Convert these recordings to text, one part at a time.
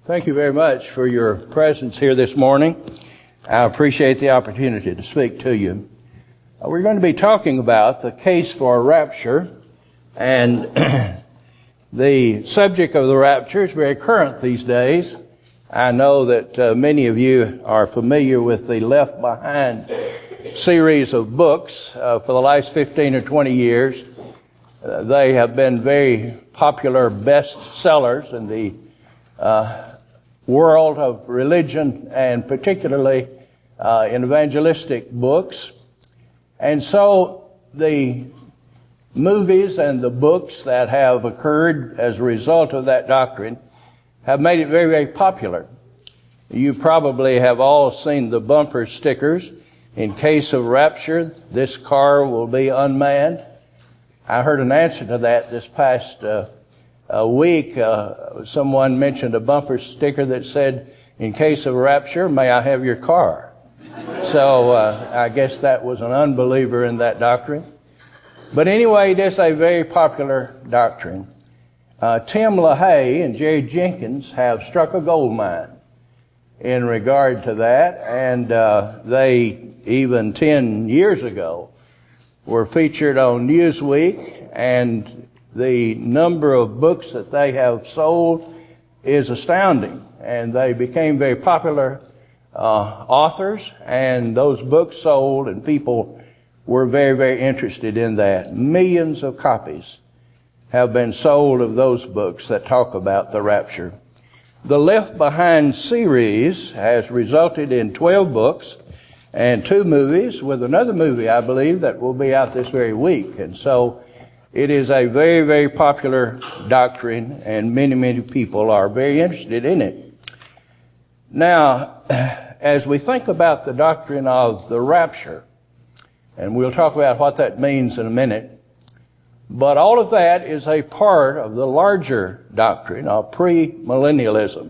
Thank you very much for your presence here this morning. I appreciate the opportunity to speak to you. We're going to be talking about the case for rapture, and the subject of the rapture is very current these days. I know that many of you are familiar with the Left Behind series of books. For the last 15 or 20 years, they have been very popular bestsellers in the world of religion, and particularly in evangelistic books. And so the movies and the books that have occurred as a result of that doctrine have made it very, very popular. You probably have all seen the bumper stickers. In case of rapture, this car will be unmanned. I heard an answer to that this past week. Someone mentioned a bumper sticker that said, "In case of rapture, may I have your car?" So I guess that was an unbeliever in that doctrine. But anyway, it is a very popular doctrine. Tim LaHaye and Jerry Jenkins have struck a gold mine in regard to that, and they, even 10 years ago, were featured on Newsweek, and the number of books that they have sold is astounding. And they became very popular authors, and those books sold, and people were very, very interested in that. Millions of copies have been sold of those books that talk about the rapture. The Left Behind series has resulted in 12 books and 2 movies, with another movie, I believe, that will be out this very week. And so it is a very, very popular doctrine, and many, many people are very interested in it. Now, as we think about the doctrine of the rapture, and we'll talk about what that means in a minute, but all of that is a part of the larger doctrine of premillennialism.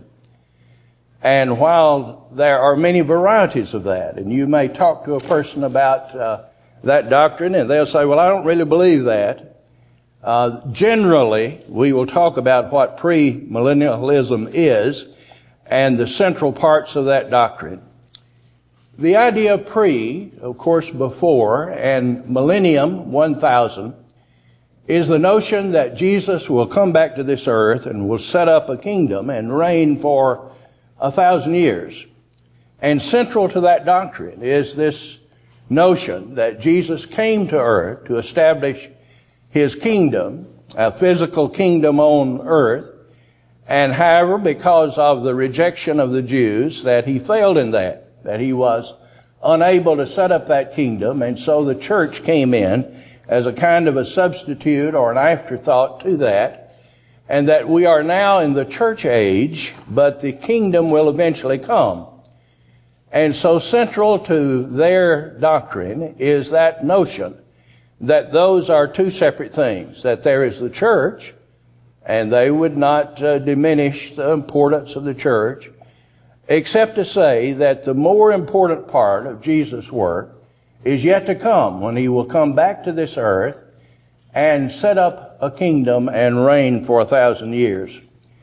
And while there are many varieties of that, and you may talk to a person about that doctrine, and they'll say, "Well, I don't really believe that." Generally, we will talk about what premillennialism is and the central parts of that doctrine. The idea of pre, of course, before, and millennium, 1,000, is the notion that Jesus will come back to this earth and will set up a kingdom and reign for 1,000 years. And central to that doctrine is this notion that Jesus came to earth to establish his kingdom, a physical kingdom on earth, and however, because of the rejection of the Jews, that he failed in that he was unable to set up that kingdom, and so the church came in as a kind of a substitute or an afterthought to that, and that we are now in the church age, but the kingdom will eventually come. And so central to their doctrine is that notion that those are two separate things, that there is the church, and they would not diminish the importance of the church, except to say that the more important part of Jesus' work is yet to come, when he will come back to this earth and set up a kingdom and reign for 1,000 years.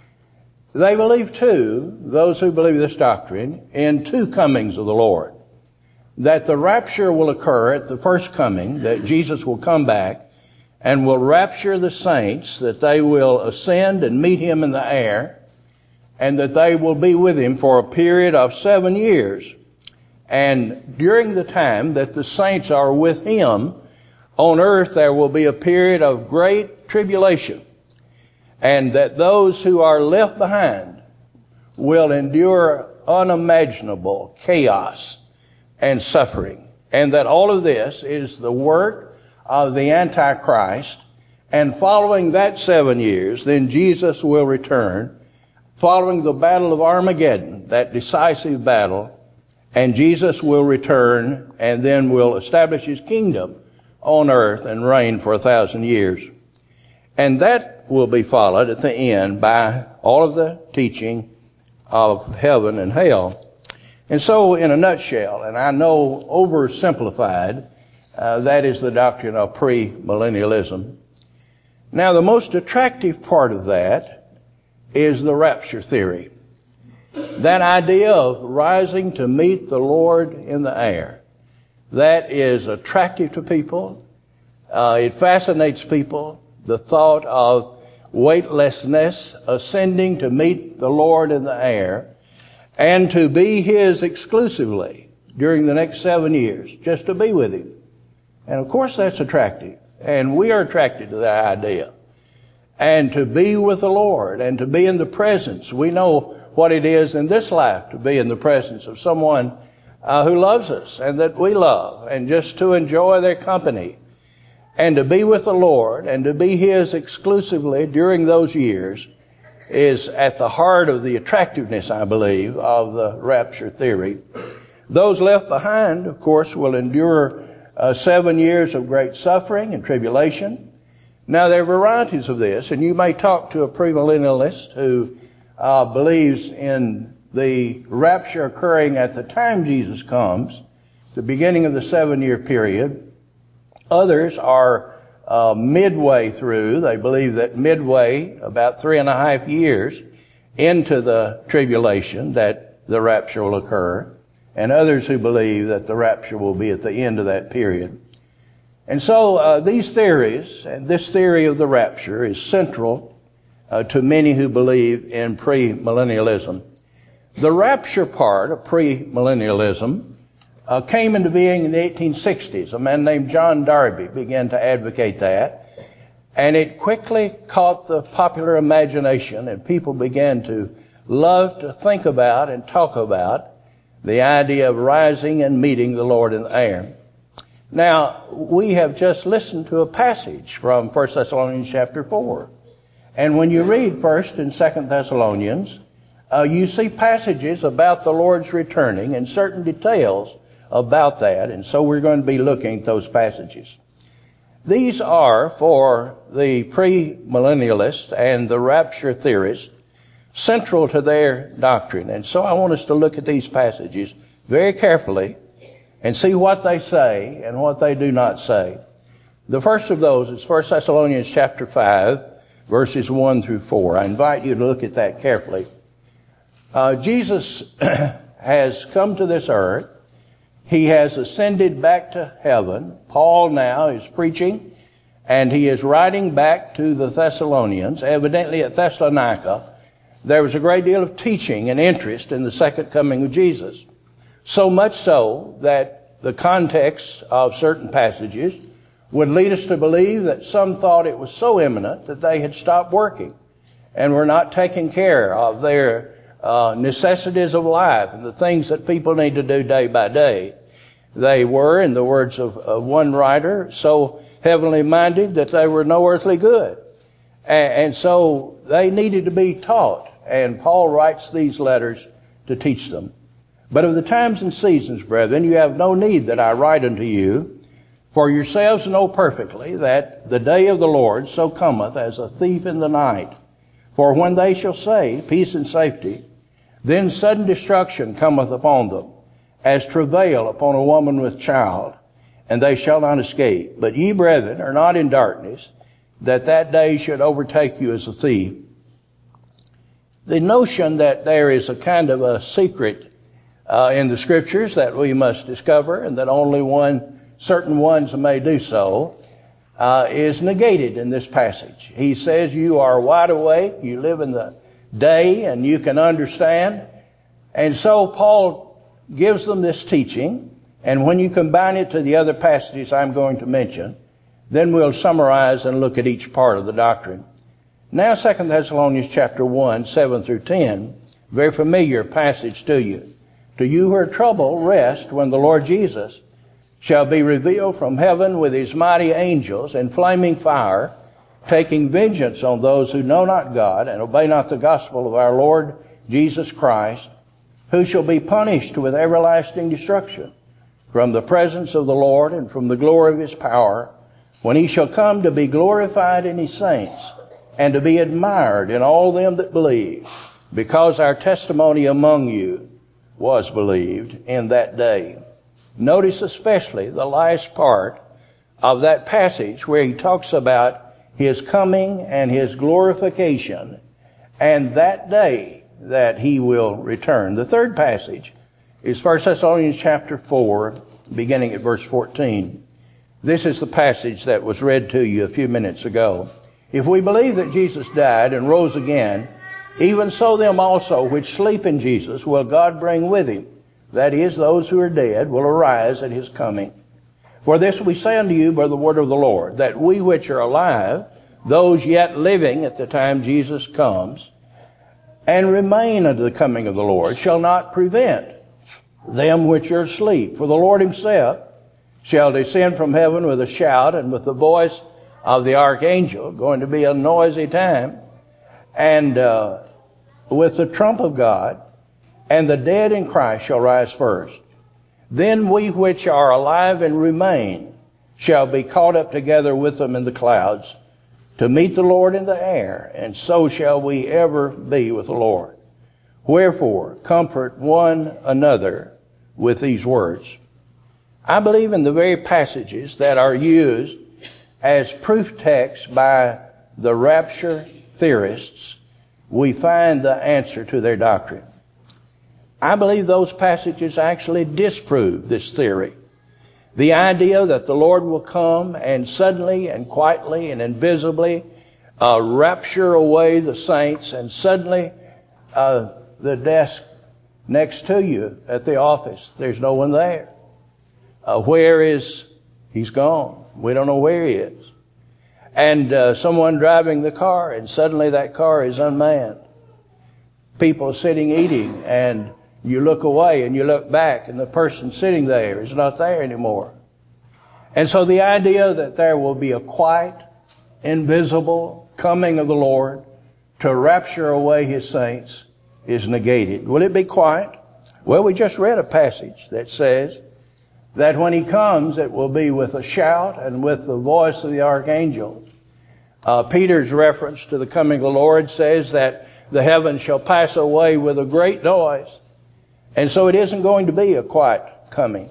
They believe too, those who believe this doctrine, in 2 comings of the Lord. That the rapture will occur at the first coming, that Jesus will come back and will rapture the saints, that they will ascend and meet him in the air, and that they will be with him for a period of 7 years. And during the time that the saints are with him on earth, there will be a period of great tribulation, and that those who are left behind will endure unimaginable chaos and suffering, and that all of this is the work of the Antichrist. And following that 7 years, then Jesus will return, following the battle of Armageddon, that decisive battle, and Jesus will return and then will establish his kingdom on earth and reign for 1,000 years. And that will be followed at the end by all of the teaching of heaven and hell. And so, in a nutshell, and I know oversimplified, that is the doctrine of premillennialism. Now, the most attractive part of that is the rapture theory. That idea of rising to meet the Lord in the air, that is attractive to people. It fascinates people. The thought of weightlessness, ascending to meet the Lord in the air, and to be His exclusively during the next 7 years, just to be with Him. And of course that's attractive. And we are attracted to that idea. And to be with the Lord and to be in the presence. We know what it is in this life to be in the presence of someone who loves us and that we love, and just to enjoy their company. And to be with the Lord and to be His exclusively during those years is at the heart of the attractiveness, I believe, of the rapture theory. Those left behind, of course, will endure 7 years of great suffering and tribulation. Now, there are varieties of this, and you may talk to a premillennialist who believes in the rapture occurring at the time Jesus comes, the beginning of the 7-year period. Others are midway through. They believe that midway, about 3.5 years into the tribulation, that the rapture will occur. And others who believe that the rapture will be at the end of that period. And so these theories, and this theory of the rapture is central to many who believe in premillennialism. The rapture part of premillennialism came into being in the 1860s. A man named John Darby began to advocate that. And it quickly caught the popular imagination, and people began to love to think about and talk about the idea of rising and meeting the Lord in the air. Now, we have just listened to a passage from 1 Thessalonians chapter 4. And when you read 1 and 2 Thessalonians, you see passages about the Lord's returning and certain details about that. And so we're going to be looking at those passages. These are, for the premillennialists and the rapture theorists, central to their doctrine. And so I want us to look at these passages very carefully and see what they say and what they do not say. The first of those is 1 Thessalonians chapter 5, verses 1 through 4. I invite you to look at that carefully. Jesus has come to this earth. He has ascended back to heaven. Paul now is preaching, and he is writing back to the Thessalonians, evidently at Thessalonica. There was a great deal of teaching and interest in the second coming of Jesus. So much so that the context of certain passages would lead us to believe that some thought it was so imminent that they had stopped working and were not taking care of their necessities of life and the things that people need to do day by day. They were, in the words of one writer, so heavenly minded that they were no earthly good. And so they needed to be taught. And Paul writes these letters to teach them. But of the times and seasons, brethren, you have no need that I write unto you, for yourselves know perfectly that the day of the Lord so cometh as a thief in the night. For when they shall say, peace and safety, then sudden destruction cometh upon them, as travail upon a woman with child, and they shall not escape. But ye, brethren, are not in darkness, that that day should overtake you as a thief. The notion that there is a kind of a secret in the Scriptures that we must discover, and that only certain ones may do so, is negated in this passage. He says you are wide awake, you live in the day, and you can understand. And so Paul gives them this teaching, and when you combine it to the other passages I'm going to mention, then we'll summarize and look at each part of the doctrine. Now 2 Thessalonians chapter 1, 7 through 10, very familiar passage to you. To you who are troubled, rest when the Lord Jesus shall be revealed from heaven with his mighty angels in flaming fire, taking vengeance on those who know not God and obey not the gospel of our Lord Jesus Christ, who shall be punished with everlasting destruction from the presence of the Lord and from the glory of his power, when he shall come to be glorified in his saints, and to be admired in all them that believe, because our testimony among you was believed in that day. Notice especially the last part of that passage where he talks about his coming and his glorification. And that day, that he will return. The third passage is 1 Thessalonians chapter 4, beginning at verse 14. This is the passage that was read to you a few minutes ago. If we believe that Jesus died and rose again, even so them also which sleep in Jesus will God bring with him. That is, those who are dead will arise at his coming. For this we say unto you by the word of the Lord, that we which are alive, those yet living at the time Jesus comes, and remain unto the coming of the Lord, shall not prevent them which are asleep. For the Lord himself shall descend from heaven with a shout, and with the voice of the archangel, going to be a noisy time, and with the trump of God, and the dead in Christ shall rise first. Then we which are alive and remain shall be caught up together with them in the clouds to meet the Lord in the air, and so shall we ever be with the Lord. Wherefore, comfort one another with these words. I believe in the very passages that are used as proof texts by the rapture theorists, we find the answer to their doctrine. I believe those passages actually disprove this theory. The idea that the Lord will come and suddenly and quietly and invisibly rapture away the saints, and suddenly the desk next to you at the office, there's no one there. Where is he's gone? We don't know where he is. And someone driving the car, and suddenly that car is unmanned. People sitting eating, and you look away and you look back, and the person sitting there is not there anymore. And so the idea that there will be a quiet, invisible coming of the Lord to rapture away his saints is negated. Will it be quiet? Well, we just read a passage that says that when he comes, it will be with a shout and with the voice of the archangel. Peter's reference to the coming of the Lord says that the heavens shall pass away with a great noise. And so it isn't going to be a quiet coming.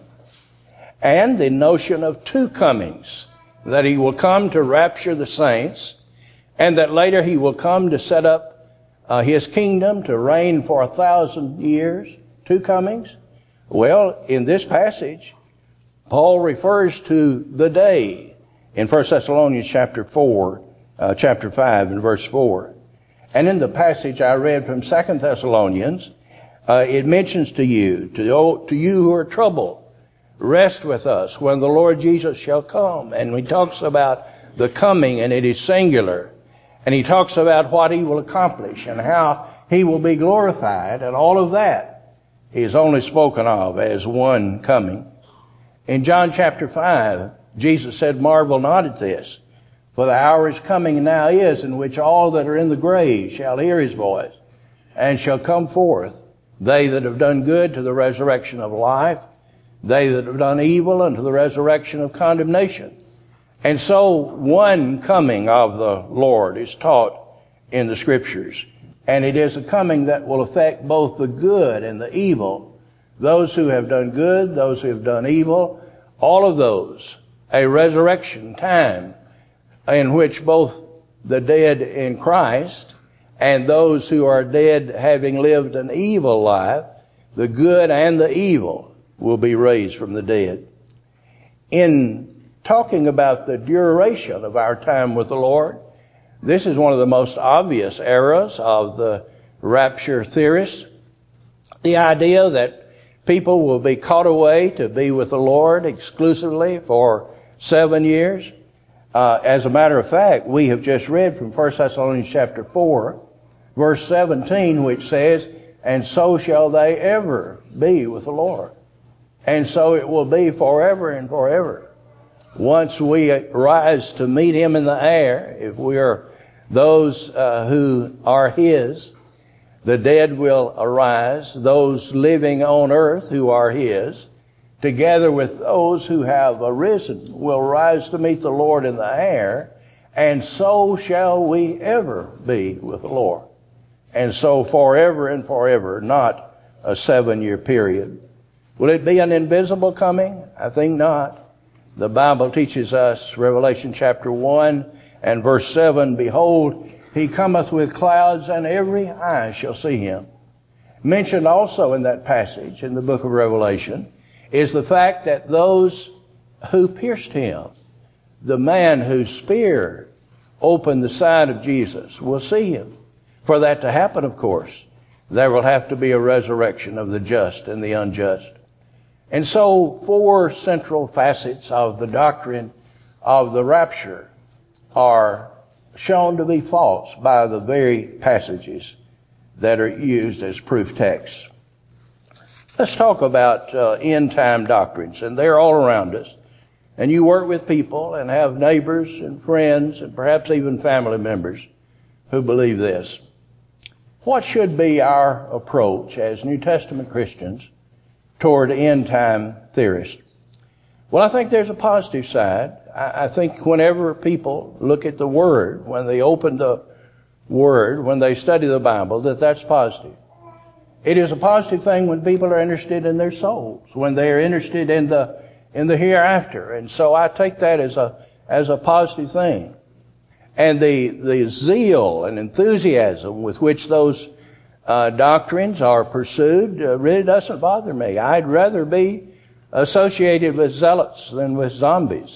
And the notion of two comings, that he will come to rapture the saints, and that later he will come to set up his kingdom to reign for 1,000 years. Two comings. Well, in this passage, Paul refers to the day in 1 Thessalonians chapter 5 and verse 4. And in the passage I read from 2 Thessalonians, it mentions to you who are troubled, rest with us when the Lord Jesus shall come. And he talks about the coming, and it is singular. And he talks about what he will accomplish and how he will be glorified, and all of that is only spoken of as one coming. In John chapter 5, Jesus said, marvel not at this, for the hour is coming and now is, in which all that are in the grave shall hear his voice, and shall come forth, they that have done good to the resurrection of life, they that have done evil unto the resurrection of condemnation. And so one coming of the Lord is taught in the Scriptures. And it is a coming that will affect both the good and the evil. Those who have done good, those who have done evil, all of those. A resurrection time in which both the dead in Christ and those who are dead having lived an evil life, the good and the evil, will be raised from the dead. In talking about the duration of our time with the Lord, this is one of the most obvious errors of the rapture theorists. The idea that people will be caught away to be with the Lord exclusively for 7 years. As a matter of fact, we have just read from 1 Thessalonians chapter 4, verse 17, which says, and so shall they ever be with the Lord. And so it will be forever and forever. Once we rise to meet him in the air, if we are those who are his, the dead will arise, those living on earth who are his, together with those who have arisen, will rise to meet the Lord in the air, and so shall we ever be with the Lord. And so forever and forever, not a 7-year period. Will it be an invisible coming? I think not. The Bible teaches us, Revelation chapter 1 and verse 7, behold, he cometh with clouds, and every eye shall see him, Mentioned also in that passage in the book of Revelation is the fact that those who pierced him, the man whose spear opened the side of Jesus, will see him. For that to happen, of course, there will have to be a resurrection of the just and the unjust. And so 4 central facets of the doctrine of the rapture are shown to be false by the very passages that are used as proof texts. Let's talk about end-time doctrines, and they're all around us. And you work with people and have neighbors and friends and perhaps even family members who believe this. What should be our approach as New Testament Christians toward end-time theorists? Well, I think there's a positive side. I think whenever people look at the Word, when they open the Word, when they study the Bible, that's positive. It is a positive thing when people are interested in their souls, when they are interested in the hereafter. And so I take that as a positive thing. And the zeal and enthusiasm with which those doctrines are pursued really doesn't bother me. I'd rather be associated with zealots than with zombies.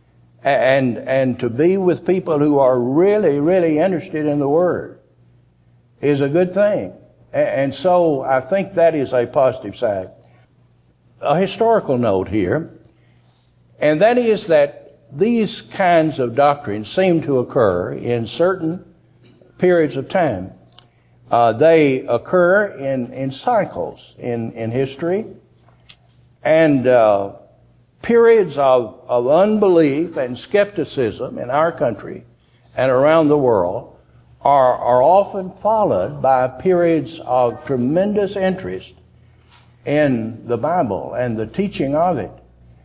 And to be with people who are really, really interested in the Word is a good thing. And so I think that is a positive side. A historical note here, and that is that these kinds of doctrines seem to occur in certain periods of time. They occur in cycles in history, and periods of unbelief and skepticism in our country and around the world are often followed by periods of tremendous interest in the Bible and the teaching of it.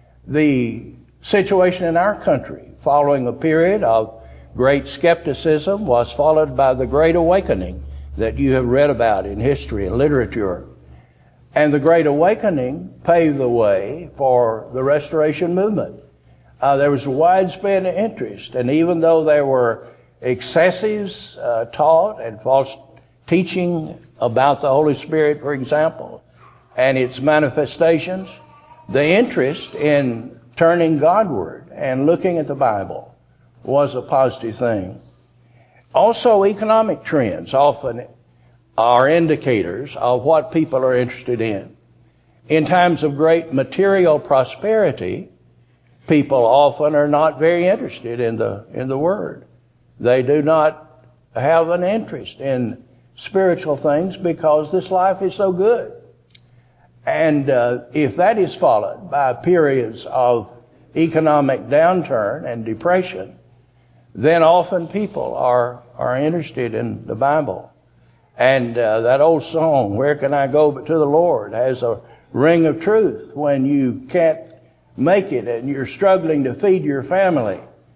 The situation in our country following a period of great skepticism was followed by the Great Awakening that you have read about in history and literature. And the Great Awakening paved the way for the Restoration Movement. There was widespread interest, and even though there were excessives taught and false teaching about the Holy Spirit, for example, and its manifestations, the interest in turning Godward and looking at the Bible was a positive thing. Also, economic trends often are indicators of what people are interested in. In times of great material prosperity, people often are not very interested in the Word. They do not have an interest in spiritual things because this life is so good. And if that is followed by periods of economic downturn and depression, then often people are interested in the Bible. And that old song, "Where Can I Go But to the Lord?" has a ring of truth when you can't make it and you're struggling to feed your family.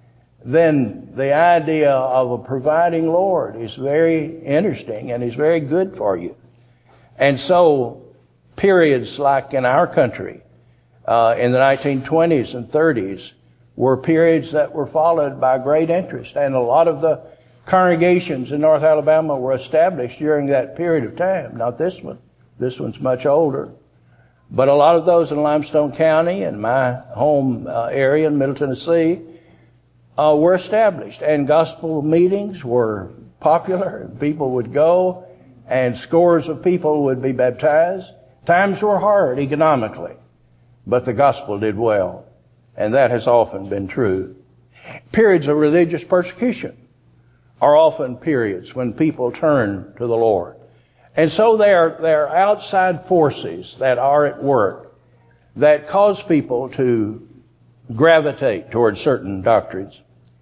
Then the idea of a providing Lord is very interesting and is very good for you. And so periods like in our country, in the 1920s and 30s, were periods that were followed by great interest. And a lot of the congregations in North Alabama were established during that period of time. Not this one. This one's much older. But a lot of those in Limestone County and my home area in Middle Tennessee were established. And gospel meetings were popular. And people would go and scores of people would be baptized. Times were hard economically, but the gospel did well. And that has often been true. Periods of religious persecution are often periods when people turn to the Lord. And so there are outside forces that are at work that cause people to gravitate towards certain doctrines.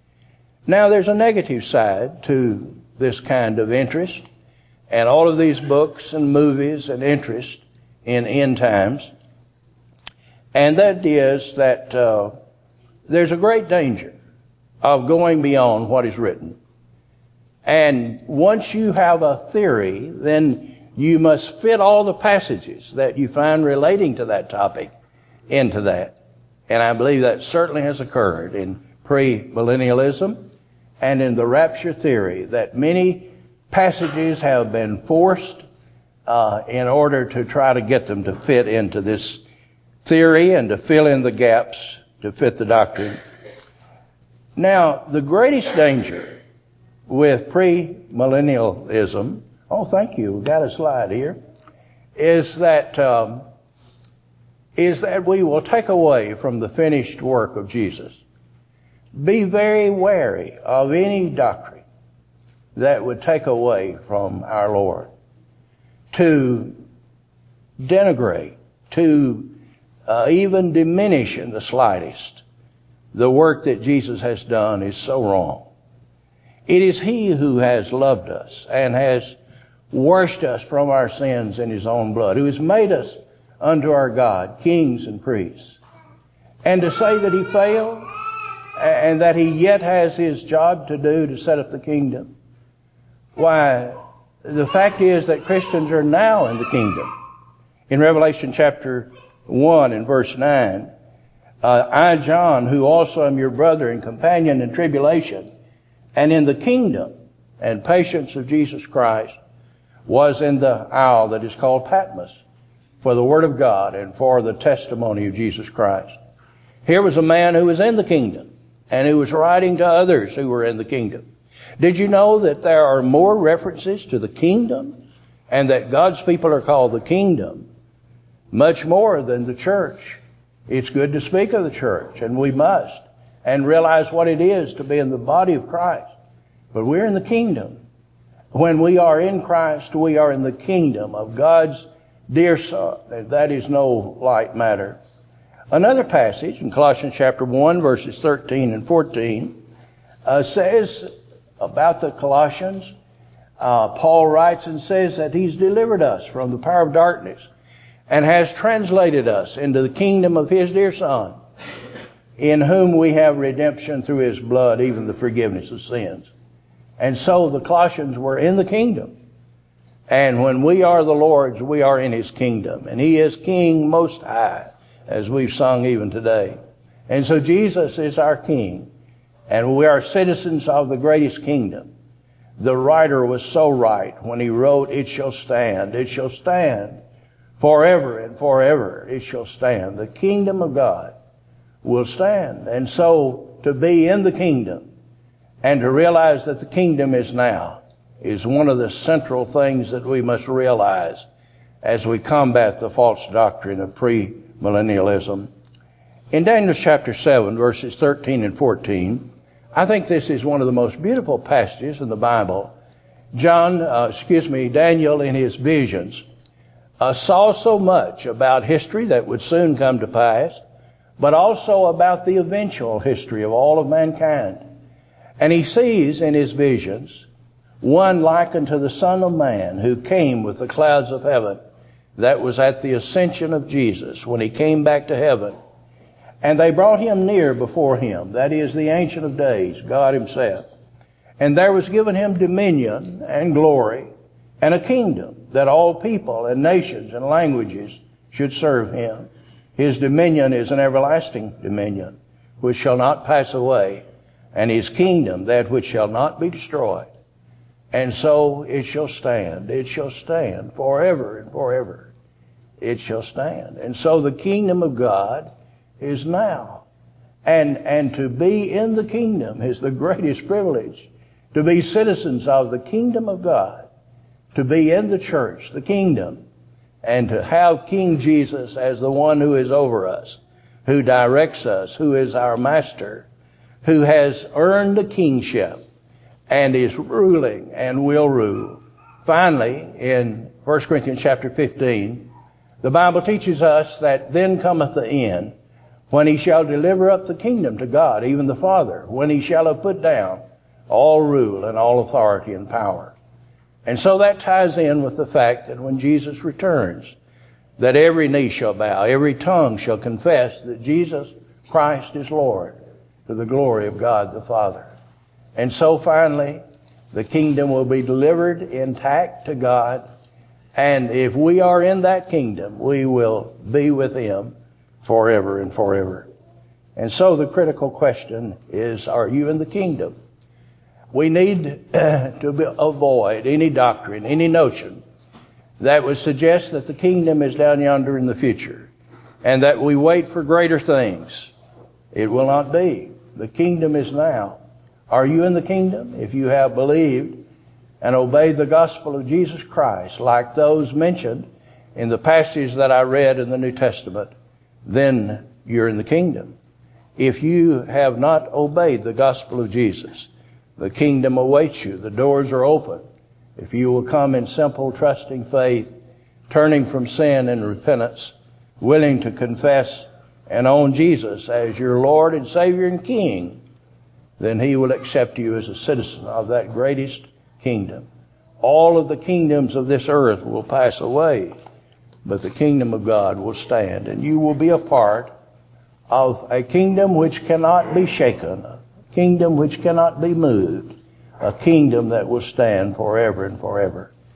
Now there's a negative side to this kind of interest and all of these books and movies and interest in end times. And that is that there's a great danger of going beyond what is written. And once you have a theory, then you must fit all the passages that you find relating to that topic into that. And I believe that certainly has occurred in premillennialism and in the rapture theory, that many passages have been forced in order to try to get them to fit into this theory and to fill in the gaps to fit the doctrine. Now, the greatest danger with premillennialism, oh, thank you, we've got a slide here, is that we will take away from the finished work of Jesus. Be very wary of any doctrine that would take away from our Lord. To denigrate, to even diminish in the slightest the work that Jesus has done is so wrong. It is He who has loved us and has washed us from our sins in His own blood, who has made us unto our God kings and priests. And to say that He failed and that He yet has His job to do to set up the kingdom, why, the fact is that Christians are now in the kingdom. In Revelation chapter 1 and verse 9, I, John, who also am your brother and companion in tribulation and in the kingdom and patience of Jesus Christ, was in the isle that is called Patmos for the word of God and for the testimony of Jesus Christ. Here was a man who was in the kingdom and who was writing to others who were in the kingdom. Did you know that there are more references to the kingdom and that God's people are called the kingdom much more than the church? It's good to speak of the church, and we must, and realize what it is to be in the body of Christ. But we're in the kingdom. When we are in Christ, we are in the kingdom of God's dear Son. That is no light matter. Another passage in Colossians chapter 1, verses 13 and 14, says about the Colossians, Paul writes and says that He's delivered us from the power of darkness and has translated us into the kingdom of His dear Son, in whom we have redemption through His blood, even the forgiveness of sins. And so the Colossians were in the kingdom. And when we are the Lord's, we are in His kingdom. And He is King Most High, as we've sung even today. And so Jesus is our King. And we are citizens of the greatest kingdom. The writer was so right when he wrote, "It shall stand, it shall stand. Forever and forever it shall stand." The kingdom of God will stand. And so to be in the kingdom and to realize that the kingdom is now is one of the central things that we must realize as we combat the false doctrine of premillennialism. In Daniel chapter 7, verses 13 and 14, I think this is one of the most beautiful passages in the Bible. Daniel in his visions saw so much about history that would soon come to pass, but also about the eventual history of all of mankind. And he sees in his visions one like unto the Son of Man who came with the clouds of heaven. That was at the ascension of Jesus when He came back to heaven. And they brought Him near before Him. That is the Ancient of Days, God Himself. And there was given Him dominion and glory and a kingdom that all people and nations and languages should serve Him. His dominion is an everlasting dominion which shall not pass away, and His kingdom that which shall not be destroyed. And so it shall stand forever and forever. It shall stand. And so the kingdom of God is now. And to be in the kingdom is the greatest privilege. To be citizens of the kingdom of God. To be in the church, the kingdom. And to have King Jesus as the one who is over us, who directs us, who is our master, who has earned the kingship and is ruling and will rule. Finally, in 1 Corinthians chapter 15, the Bible teaches us that then cometh the end, when He shall deliver up the kingdom to God, even the Father, when He shall have put down all rule and all authority and power. And so that ties in with the fact that when Jesus returns, that every knee shall bow, every tongue shall confess that Jesus Christ is Lord, to the glory of God the Father. And so finally, the kingdom will be delivered intact to God. And if we are in that kingdom, we will be with Him forever and forever. And so the critical question is, are you in the kingdom? We need to avoid any doctrine, any notion that would suggest that the kingdom is down yonder in the future and that we wait for greater things. It will not be. The kingdom is now. Are you in the kingdom? If you have believed and obeyed the gospel of Jesus Christ, like those mentioned in the passage that I read in the New Testament, then you're in the kingdom. If you have not obeyed the gospel of Jesus, the kingdom awaits you. The doors are open. If you will come in simple, trusting faith, turning from sin and repentance, willing to confess and own Jesus as your Lord and Savior and King, then He will accept you as a citizen of that greatest kingdom. All of the kingdoms of this earth will pass away, but the kingdom of God will stand, and you will be a part of a kingdom which cannot be shaken, a kingdom which cannot be moved, a kingdom that will stand forever and forever.